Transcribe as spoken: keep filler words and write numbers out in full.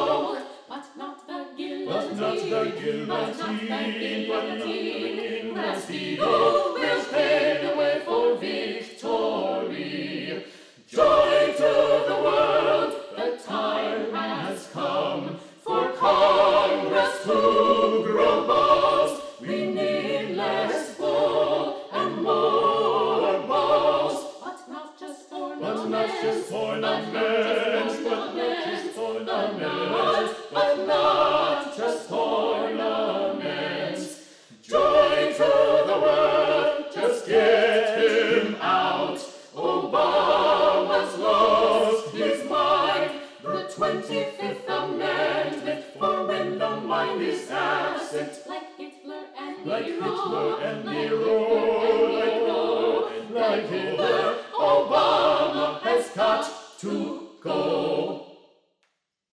But not the But not the guillotine, but not the guillotine, but not the guillotine. Raspido will pave the way for victory. Joy to the world, the time has come for Congress to grow balls. We need less bull and more balls, but not just for But not just ornaments, but not just ornaments, but not just ornaments. Joy to the world, just get him out. Obama's lost his mind. The twenty-fifth Amendment, for when the mind is absent, like Hitler and Like Nero, Hitler and like Nero, Hitler and Nero, like Hitler, Obama has got to